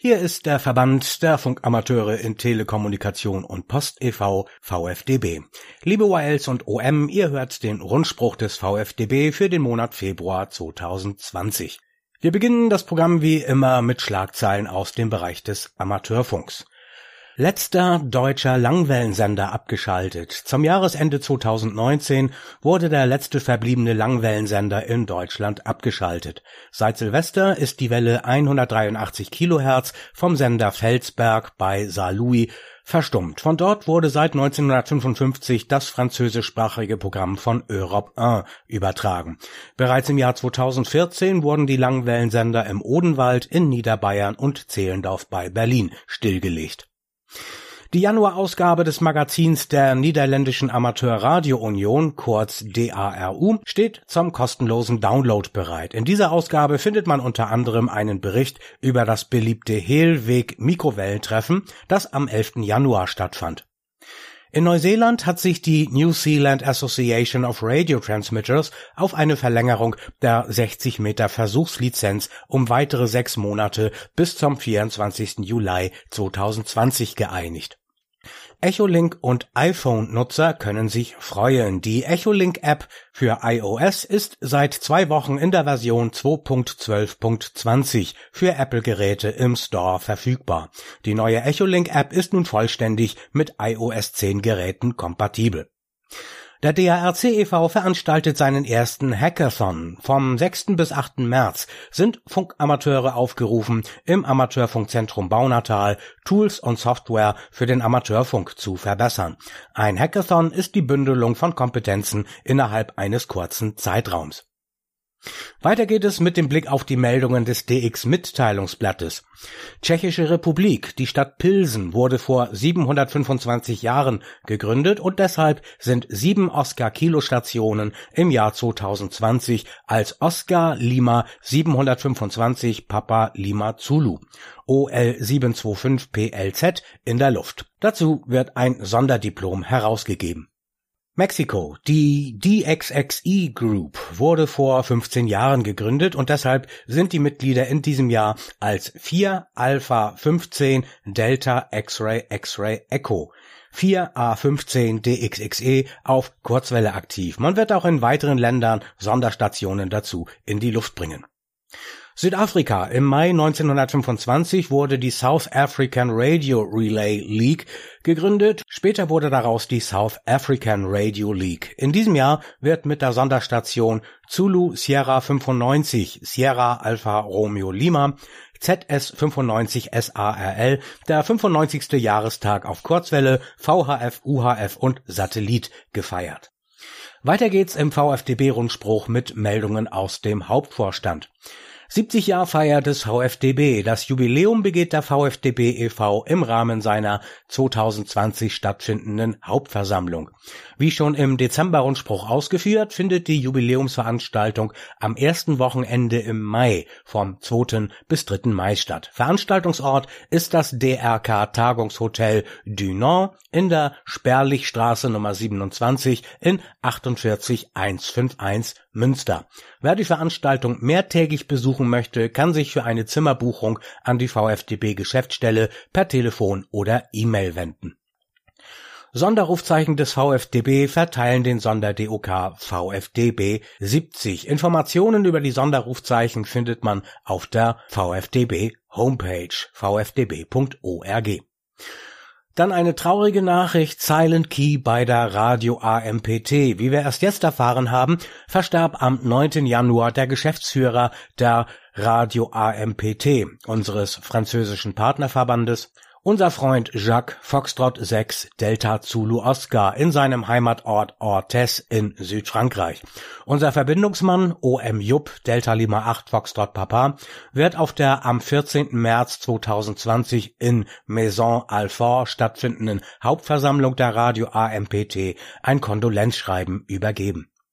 Hier ist der Verband der Funkamateure in Telekommunikation und Post e.V. VfDB. Liebe YLs und OM, ihr hört den Rundspruch des VfDB für den Monat Februar 2020. Wir beginnen das Programm wie immer mit Schlagzeilen aus dem Bereich des Amateurfunks. Letzter deutscher Langwellensender abgeschaltet. Zum Jahresende 2019 wurde der letzte verbliebene Langwellensender in Deutschland abgeschaltet. Seit Silvester ist die Welle 183 Kilohertz vom Sender Felsberg bei Saarlouis verstummt. Von dort wurde seit 1955 das französischsprachige Programm von Europe 1 übertragen. Bereits im Jahr 2014 wurden die Langwellensender im Odenwald, in Niederbayern und Zehlendorf bei Berlin stillgelegt. Die Januarausgabe des Magazins der Niederländischen Amateur-Radio-Union, kurz DARU, steht zum kostenlosen Download bereit. In dieser Ausgabe findet man unter anderem einen Bericht über das beliebte Heelweg-Mikrowellentreffen, das am 11. Januar stattfand. In Neuseeland hat sich die New Zealand Association of Radio Transmitters auf eine Verlängerung der 60 Meter Versuchslizenz um weitere 6 Monate bis zum 24. Juli 2020 geeinigt. Echolink und iPhone-Nutzer können sich freuen. Die Echolink-App für iOS ist seit 2 Wochen in der Version 2.12.20 für Apple-Geräte im Store verfügbar. Die neue Echolink-App ist nun vollständig mit iOS 10 Geräten kompatibel. Der DARC e.V. veranstaltet seinen ersten Hackathon. Vom 6. bis 8. März sind Funkamateure aufgerufen, im Amateurfunkzentrum Baunatal Tools und Software für den Amateurfunk zu verbessern. Ein Hackathon ist die Bündelung von Kompetenzen innerhalb eines kurzen Zeitraums. Weiter geht es mit dem Blick auf die Meldungen des DX-Mitteilungsblattes. Tschechische Republik, die Stadt Pilsen, wurde vor 725 Jahren gegründet und deshalb sind 7 Oscar-Kilostationen im Jahr 2020 als Oscar Lima 725 Papa Lima Zulu OL 725 PLZ in der Luft. Dazu wird ein Sonderdiplom herausgegeben. Mexiko. Die DXXE Group wurde vor 15 Jahren gegründet und deshalb sind die Mitglieder in diesem Jahr als 4 Alpha 15 Delta X-Ray X-Ray Echo 4A15 DXXE auf Kurzwelle aktiv. Man wird auch in weiteren Ländern Sonderstationen dazu in die Luft bringen. Südafrika. Im Mai 1925 wurde die South African Radio Relay League gegründet. Später wurde daraus die South African Radio League. In diesem Jahr wird mit der Sonderstation Zulu Sierra 95 Sierra Alpha Romeo Lima ZS 95 SARL der 95. Jahrestag auf Kurzwelle, VHF, UHF und Satellit gefeiert. Weiter geht's im VfDB-Rundspruch mit Meldungen aus dem Hauptvorstand. 70-Jahr-Feier des VfDB. Das Jubiläum begeht der VfDB e.V. im Rahmen seiner 2020 stattfindenden Hauptversammlung. Wie schon im Dezember-Rundspruch ausgeführt, findet die Jubiläumsveranstaltung am ersten Wochenende im Mai vom 2. bis 3. Mai statt. Veranstaltungsort ist das DRK-Tagungshotel du Nord in der Sperlichstraße Nummer 27 in 48151 Münster. Wer die Veranstaltung mehrtägig besuchen möchte, kann sich für eine Zimmerbuchung an die VfDB-Geschäftsstelle per Telefon oder E-Mail wenden. Sonderrufzeichen des VfDB verteilen den Sonder-DOK VfDB 70. Informationen über die Sonderrufzeichen findet man auf der VfDB-Homepage vfdb.org. Dann eine traurige Nachricht, Silent Key bei der Radio AMPT. Wie wir erst jetzt erfahren haben, verstarb am 9. Januar der Geschäftsführer der Radio AMPT, unseres französischen Partnerverbandes, unser Freund Jacques Foxtrot 6 Delta Zulu Oscar in seinem Heimatort Orthez in Südfrankreich. Unser Verbindungsmann OM Jupp Delta Lima 8 Foxtrot Papa wird auf der am 14. März 2020 in Maison Alfort stattfindenden Hauptversammlung der Radio AMPT ein Kondolenzschreiben übergeben.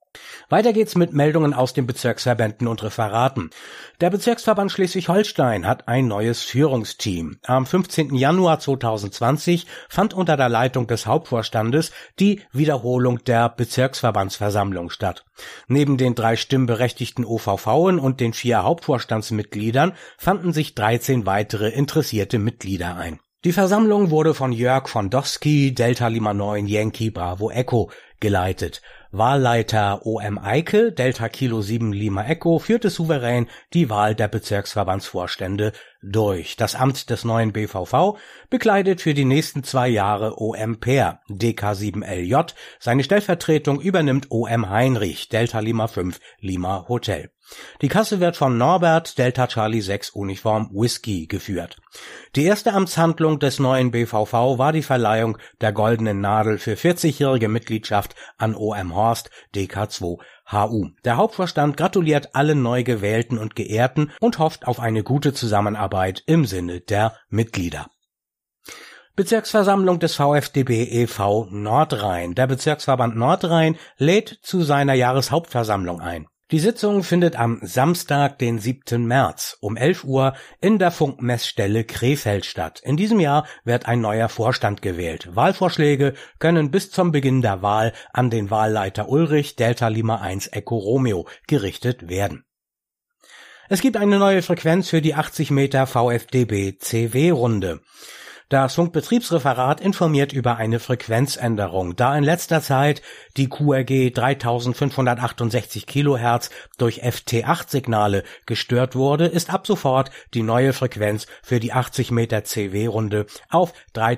Weiter geht's mit Meldungen aus den Bezirksverbänden und Referaten. Der Bezirksverband Schleswig-Holstein hat ein neues Führungsteam. Am 15. Januar 2020 fand unter der Leitung des Hauptvorstandes die Wiederholung der Bezirksverbandsversammlung statt. Neben den 3 stimmberechtigten OVVen und den 4 Hauptvorstandsmitgliedern fanden sich 13 weitere interessierte Mitglieder ein. Die Versammlung wurde von Jörg von Doski, Delta Lima 9 Yankee Bravo Echo, geleitet. Wahlleiter OM Eike, Delta Kilo 7 Lima Echo, führte souverän die Wahl der Bezirksverbandsvorstände durch. Das Amt des neuen BVV bekleidet für die nächsten 2 Jahre OM Peer, DK 7 LJ. Seine Stellvertretung übernimmt OM Heinrich, Delta Lima 5 Lima Hotel. Die Kasse wird von Norbert, Delta Charlie 6 Uniform Whisky, geführt. Die erste Amtshandlung des neuen BVV war die Verleihung der Goldenen Nadel für 40-jährige Mitgliedschaft an OM Horst, DK 2 HU. Der Hauptvorstand gratuliert allen neu gewählten und Geehrten und hofft auf eine gute Zusammenarbeit im Sinne der Mitglieder. Bezirksversammlung des VfDB e.V. Nordrhein. Der Bezirksverband Nordrhein lädt zu seiner Jahreshauptversammlung ein. Die Sitzung findet am Samstag, den 7. März um 11 Uhr in der Funkmessstelle Krefeld statt. In diesem Jahr wird ein neuer Vorstand gewählt. Wahlvorschläge können bis zum Beginn der Wahl an den Wahlleiter Ulrich, Delta Lima 1 Echo Romeo, gerichtet werden. Es gibt eine neue Frequenz für die 80 Meter VfDB CW-Runde. Das Funkbetriebsreferat informiert über eine Frequenzänderung. Da in letzter Zeit die QRG 3568 kHz durch FT8-Signale gestört wurde, ist ab sofort die neue Frequenz für die 80 Meter CW-Runde auf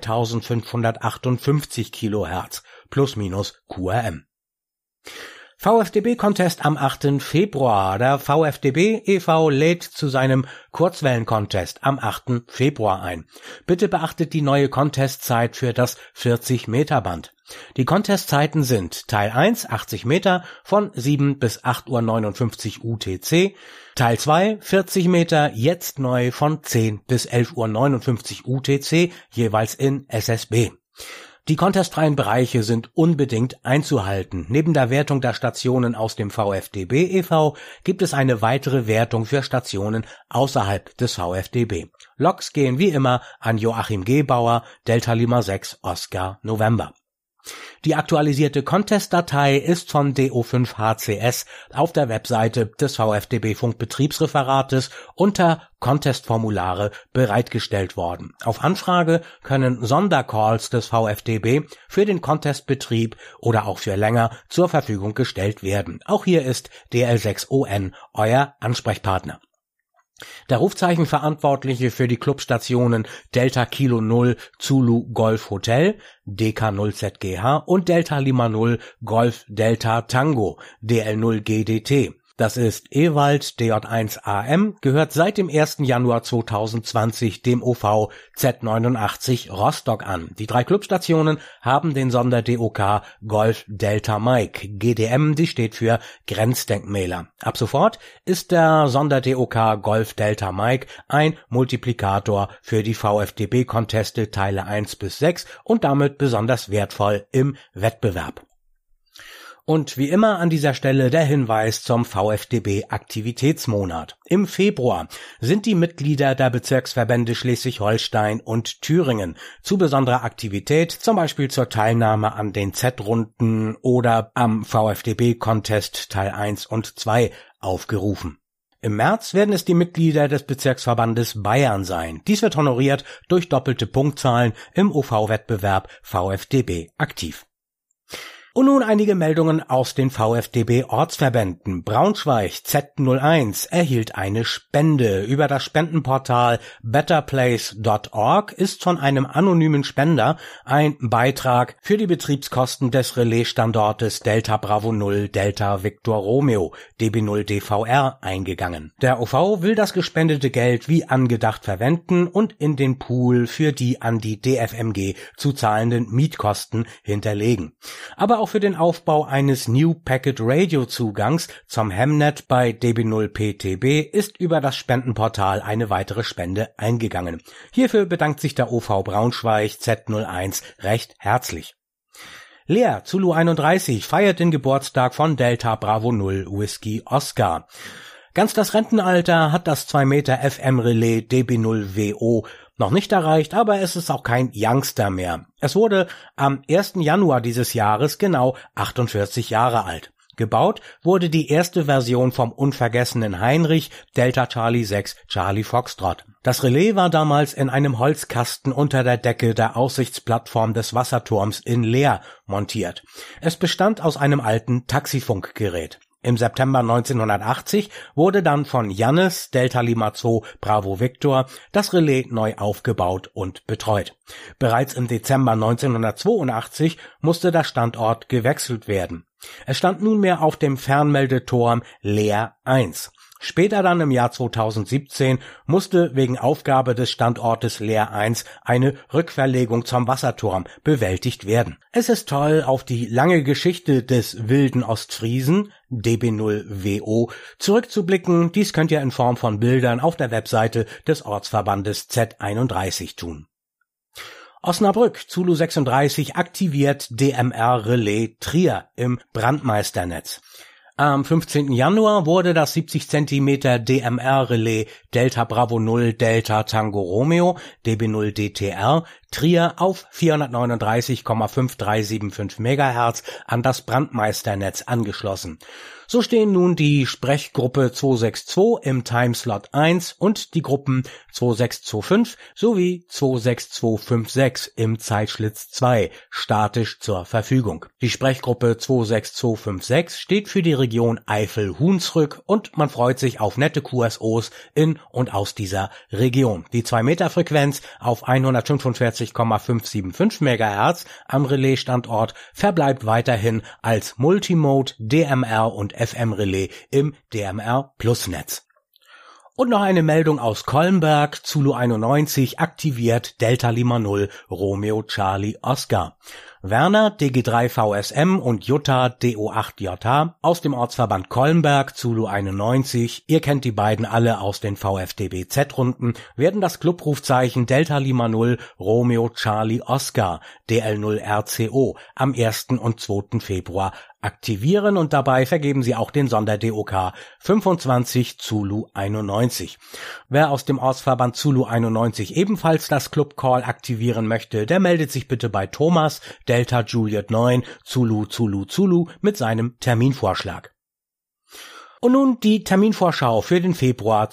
3558 kHz plus minus QRM. VfDB-Contest am 8. Februar. Der VfDB e.V. lädt zu seinem Kurzwellen-Contest am 8. Februar ein. Bitte beachtet die neue Contestzeit für das 40-Meter-Band. Die Contestzeiten sind Teil 1 80 Meter von 7 bis 8:59 Uhr UTC, Teil 2 40 Meter jetzt neu von 10 bis 11:59 Uhr UTC, jeweils in SSB. Die contestfreien Bereiche sind unbedingt einzuhalten. Neben der Wertung der Stationen aus dem VfDB e.V. gibt es eine weitere Wertung für Stationen außerhalb des VfDB. Loks gehen wie immer an Joachim Gebauer, Delta Lima 6 Oscar November. Die aktualisierte Contest-Datei ist von DO5HCS auf der Webseite des VfDB Funkbetriebsreferates unter Contest-Formulare bereitgestellt worden. Auf Anfrage können Sondercalls des VfDB für den Contestbetrieb oder auch für länger zur Verfügung gestellt werden. Auch hier ist DL6ON euer Ansprechpartner. Der Rufzeichenverantwortliche für die Clubstationen Delta Kilo 0 Zulu Golf Hotel, DK 0 ZGH und Delta Lima 0 Golf Delta Tango, DL 0 GDT. Das ist Ewald DJ1 AM, gehört seit dem 1. Januar 2020 dem OV Z89 Rostock an. Die 3 Clubstationen haben den Sonder-DOK Golf Delta Mike. GDM, die steht für Grenzdenkmäler. Ab sofort ist der Sonder-DOK Golf Delta Mike ein Multiplikator für die VfDB-Conteste Teile 1 bis 6 und damit besonders wertvoll im Wettbewerb. Und wie immer an dieser Stelle der Hinweis zum VfDB-Aktivitätsmonat. Im Februar sind die Mitglieder der Bezirksverbände Schleswig-Holstein und Thüringen zu besonderer Aktivität, zum Beispiel zur Teilnahme an den Z-Runden oder am VfDB-Contest Teil 1 und 2 aufgerufen. Im März werden es die Mitglieder des Bezirksverbandes Bayern sein. Dies wird honoriert durch doppelte Punktzahlen im OV-Wettbewerb VfDB aktiv. Und nun einige Meldungen aus den VfDB-Ortsverbänden. Braunschweig Z01 erhielt eine Spende. Über das Spendenportal betterplace.org ist von einem anonymen Spender ein Beitrag für die Betriebskosten des Relaisstandortes Delta Bravo 0 Delta Victor Romeo DB0 DVR eingegangen. Der OV will das gespendete Geld wie angedacht verwenden und in den Pool für die an die DFMG zu zahlenden Mietkosten hinterlegen. Aber auch für den Aufbau eines New Packet Radio Zugangs zum Hemnet bei DB0 PTB ist über das Spendenportal eine weitere Spende eingegangen. Hierfür bedankt sich der OV Braunschweig Z01 recht herzlich. Leer, Zulu 31, feiert den Geburtstag von Delta Bravo 0 Whisky Oscar. Ganz das Rentenalter hat das 2 Meter FM-Relais DB0WO noch nicht erreicht, aber es ist auch kein Youngster mehr. Es wurde am 1. Januar dieses Jahres genau 48 Jahre alt. Gebaut wurde die erste Version vom unvergessenen Heinrich, Delta Charlie 6 Charlie Foxtrot. Das Relais war damals in einem Holzkasten unter der Decke der Aussichtsplattform des Wasserturms in Leer montiert. Es bestand aus einem alten Taxifunkgerät. Im September 1980 wurde dann von Jannis, Delta Lima 2 Bravo Victor, das Relais neu aufgebaut und betreut. Bereits im Dezember 1982 musste der Standort gewechselt werden. Es stand nunmehr auf dem Fernmeldeturm Leer 1. Später dann im Jahr 2017 musste wegen Aufgabe des Standortes Leer 1 eine Rückverlegung zum Wasserturm bewältigt werden. Es ist toll, auf die lange Geschichte des wilden Ostfriesen, DB0WO, zurückzublicken. Dies könnt ihr in Form von Bildern auf der Webseite des Ortsverbandes Z31 tun. Osnabrück, Zulu 36, aktiviert DMR-Relais Trier im Brandmeisternetz. Am 15. Januar wurde das 70 cm DMR-Relais Delta Bravo 0 Delta Tango Romeo DB0 DTR Trier auf 439,5375 MHz an das Brandmeisternetz angeschlossen. So stehen nun die Sprechgruppe 262 im Timeslot 1 und die Gruppen 2625 sowie 26256 im Zeitschlitz 2 statisch zur Verfügung. Die Sprechgruppe 26256 steht für die Region Eifel-Hunsrück und man freut sich auf nette QSOs in und aus dieser Region. Die 2-Meter-Frequenz auf 145,575 MHz am Relaisstandort verbleibt weiterhin als Multimode, DMR und FM-Relais im DMR-Plus-Netz. Und noch eine Meldung aus Kolmberg, Zulu 91 aktiviert Delta Lima 0 Romeo Charlie Oscar. Werner DG3 VSM und Jutta DO8JH aus dem Ortsverband Kolmberg, Zulu 91, ihr kennt die beiden alle aus den VfDB-Z-Runden, werden das Clubrufzeichen Delta Lima 0 Romeo Charlie Oscar DL0RCO am 1. und 2. Februar aktivieren und dabei vergeben sie auch den Sonder-DOK 25 Zulu 91. Wer aus dem Ortsverband Zulu 91 ebenfalls das Club-Call aktivieren möchte, der meldet sich bitte bei Thomas Delta Juliet 9 Zulu Zulu Zulu mit seinem Terminvorschlag. Und nun die Terminvorschau für den Februar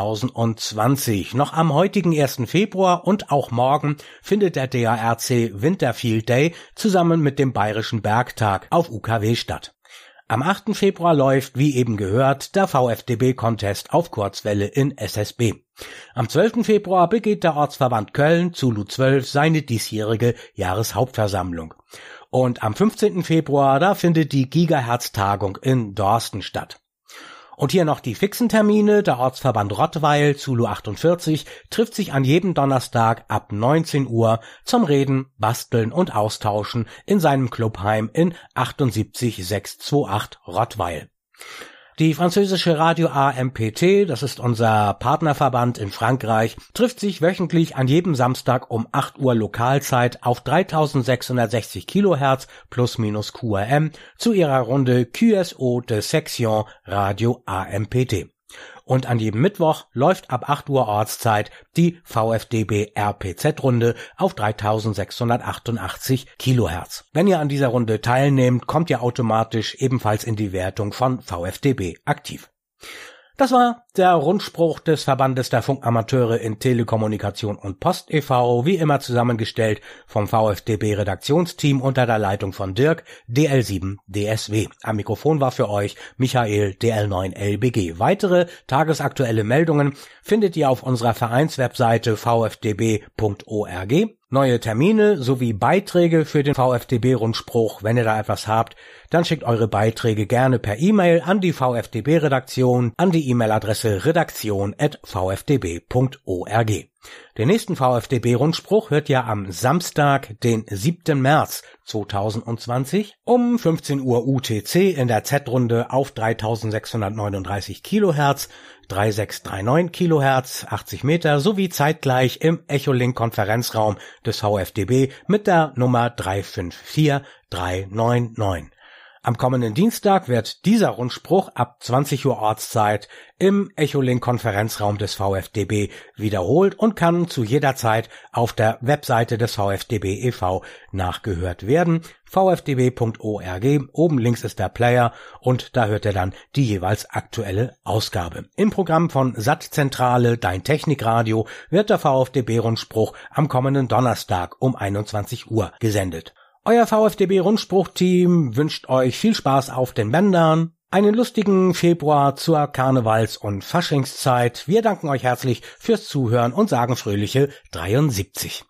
2020. Noch am heutigen 1. Februar und auch morgen findet der DARC Winterfield Day zusammen mit dem Bayerischen Bergtag auf UKW statt. Am 8. Februar läuft, wie eben gehört, der VfDB-Contest auf Kurzwelle in SSB. Am 12. Februar begeht der Ortsverband Köln Zulu 12 seine diesjährige Jahreshauptversammlung. Und am 15. Februar, da findet die Gigahertz-Tagung in Dorsten statt. Und hier noch die fixen Termine. Der Ortsverband Rottweil, Zulu 48, trifft sich an jedem Donnerstag ab 19 Uhr zum Reden, Basteln und Austauschen in seinem Clubheim in 78628 Rottweil. Die französische Radio AMPT, das ist unser Partnerverband in Frankreich, trifft sich wöchentlich an jedem Samstag um 8 Uhr Lokalzeit auf 3660 Kilohertz plus minus QRM zu ihrer Runde QSO de Section Radio AMPT. Und an jedem Mittwoch läuft ab 8 Uhr Ortszeit die VfDB RPZ-Runde auf 3688 Kilohertz. Wenn ihr an dieser Runde teilnehmt, kommt ihr automatisch ebenfalls in die Wertung von VfDB aktiv. Das war der Rundspruch des Verbandes der Funkamateure in Telekommunikation und Post e.V., wie immer zusammengestellt vom VfDB-Redaktionsteam unter der Leitung von Dirk, DL7 DSW. Am Mikrofon war für euch Michael, DL9 LBG. Weitere tagesaktuelle Meldungen findet ihr auf unserer Vereinswebseite vfdb.org. Neue Termine sowie Beiträge für den VfDB-Rundspruch. Wenn ihr da etwas habt, dann schickt eure Beiträge gerne per E-Mail an die VfDB-Redaktion, an die E-Mail-Adresse redaktion@vfdb.org. Den nächsten VfDB-Rundspruch hört ihr am Samstag, den 7. März 2020 um 15 Uhr UTC in der Z-Runde auf 3639 Kilohertz, 3639 kHz, 80 Meter sowie zeitgleich im Echolink-Konferenzraum des VfDB mit der Nummer 354399. Am kommenden Dienstag wird dieser Rundspruch ab 20 Uhr Ortszeit im Echolink-Konferenzraum des VfDB wiederholt und kann zu jeder Zeit auf der Webseite des VfDB e.V. nachgehört werden. vfdb.org, oben links ist der Player und da hört ihr dann die jeweils aktuelle Ausgabe. Im Programm von Sattzentrale, dein Technikradio, wird der VfDB-Rundspruch am kommenden Donnerstag um 21 Uhr gesendet. Euer VfDB-Rundspruch-Team wünscht euch viel Spaß auf den Bändern, einen lustigen Februar zur Karnevals- und Faschingszeit. Wir danken euch herzlich fürs Zuhören und sagen fröhliche 73.